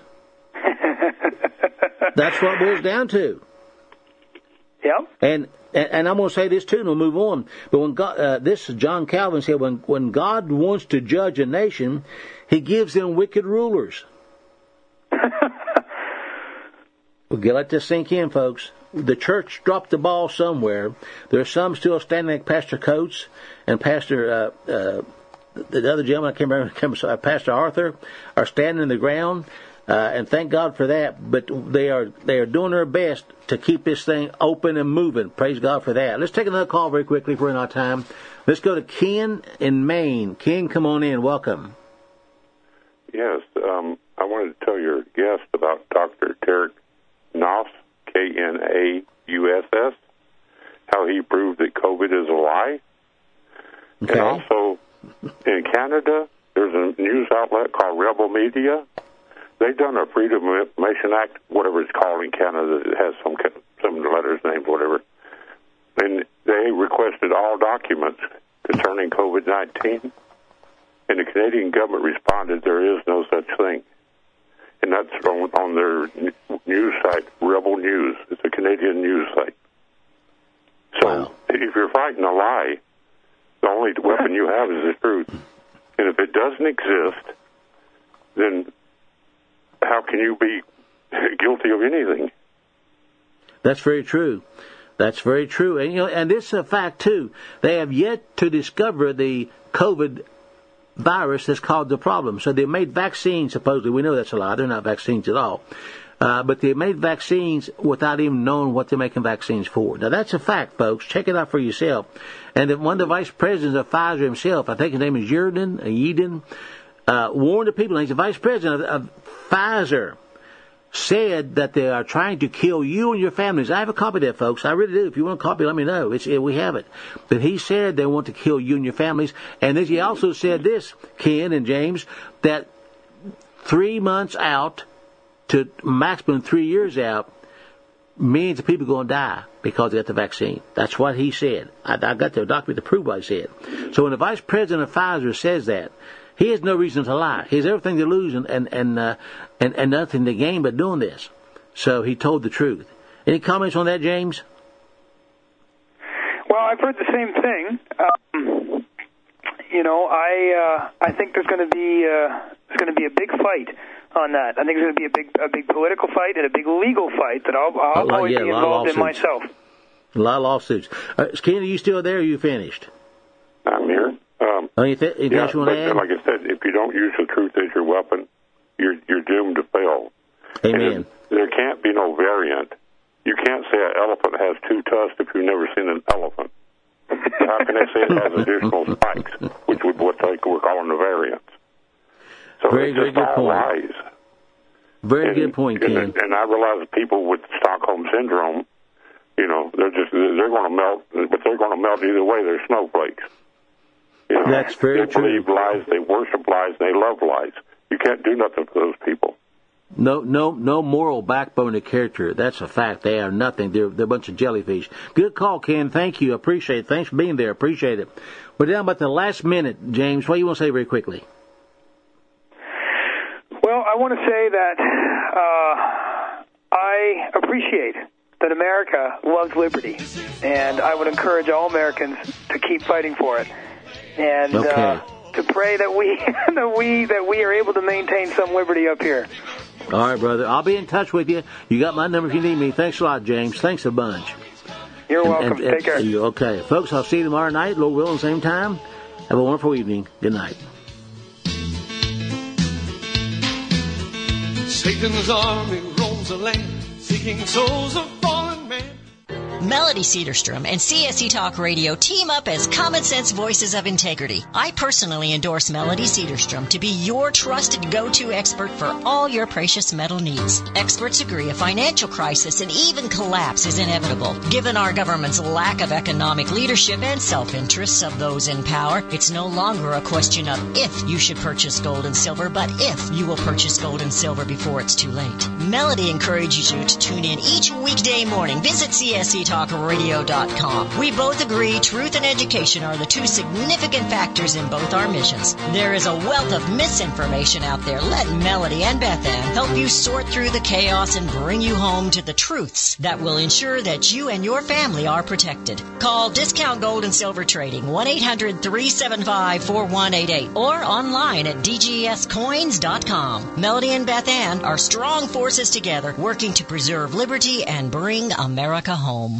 That's what it boils down to. Yep. And I'm going to say this too, and we'll move on. But when God, this John Calvin said, when God wants to judge a nation, He gives them wicked rulers. Let this sink in, folks. The church dropped the ball somewhere. There's some still standing like Pastor Coates and Pastor the other gentleman, I can't remember, Pastor Arthur, are standing the ground, and thank God for that. But they are doing their best to keep this thing open and moving. Praise God for that. Let's take another call very quickly. We're in our time. Let's go to Ken in Maine. Ken, come on in. Welcome. Yes, I wanted to tell your guest about Dr. Derek Knaus, Knaus, how he proved that COVID is a lie. Okay. And also, in Canada, there's a news outlet called Rebel Media. They've done a Freedom of Information Act, whatever it's called in Canada. It has some letters, names, whatever. And they requested all documents concerning COVID-19. And the Canadian government responded, there is no such thing. And that's on their news site, Rebel News. It's a Canadian news site. So if you're fighting a lie, the only weapon you have is the truth. And if it doesn't exist, then how can you be guilty of anything? That's very true. That's very true. And, and this is a fact, too. They have yet to discover the COVID virus that's caused the problem. So they made vaccines, supposedly. We know that's a lie. They're not vaccines at all. But they made vaccines without even knowing what they're making vaccines for. Now, that's a fact, folks. Check it out for yourself. And one of the vice presidents of Pfizer himself, I think his name is Yeadon, warned the people, and he's the vice president of Pfizer, said that they are trying to kill you and your families. I have a copy of that, folks. I really do. If you want a copy, let me know. We have it. But he said they want to kill you and your families. And then he also said this, Ken and James, that 3 months out to maximum 3 years out, millions of people are going to die because they got the vaccine. That's what he said. I got the document to prove what he said. So when the vice president of Pfizer says that, he has no reason to lie. He has everything to lose and nothing to gain but doing this. So he told the truth. Any comments on that, James? Well, I've heard the same thing. I think there's going to be a big fight on that. I think there's going to be a big political fight and a big legal fight that I'll probably be involved in myself. A lot of lawsuits. Ken, are you still there or are you finished? I'm here. Like I said, if you don't use the truth as your weapon, you're doomed to fail. Amen. There can't be no variant. You can't say an elephant has two tusks if you've never seen an elephant. How can they say it has additional spikes, which would what we're calling the variants? So very good point. Lies. Very good point, Ken. And I realize people with Stockholm syndrome, they're going to melt, but they're going to melt either way. They're snowflakes. That's very true. They believe lies, they worship lies, they love lies. You can't do nothing for those people. No moral backbone or character. That's a fact. They are nothing. They're a bunch of jellyfish. Good call, Ken. Thank you. Appreciate it. Thanks for being there. Appreciate it. We're down about the last minute, James. What do you want to say very quickly? Well, I want to say that I appreciate that America loves liberty, and I would encourage all Americans to keep fighting for it, and to pray that we are able to maintain some liberty up here. All right, brother. I'll be in touch with you. You got my number if you need me. Thanks a lot, James. Thanks a bunch. You're welcome. Take care. Okay. Folks, I'll see you tomorrow night, Lord willing, same time. Have a wonderful evening. Good night. Satan's army roams the land, seeking souls of fallen men. Melody Cedarstrom and CSC Talk Radio team up as common sense voices of integrity. I personally endorse Melody Cedarstrom to be your trusted go-to expert for all your precious metal needs. Experts agree a financial crisis and even collapse is inevitable. Given our government's lack of economic leadership and self-interests of those in power, it's no longer a question of if you should purchase gold and silver, but if you will purchase gold and silver before it's too late. Melody encourages you to tune in each weekday morning. Visit CSCTalkradio.com. We both agree truth and education are the two significant factors in both our missions. There is a wealth of misinformation out there. Let Melody and Beth Ann help you sort through the chaos and bring you home to the truths that will ensure that you and your family are protected. Call Discount Gold and Silver Trading 1-800-375-4188 or online at dgscoins.com. Melody and Beth Ann are strong forces together working to preserve liberty and bring America home.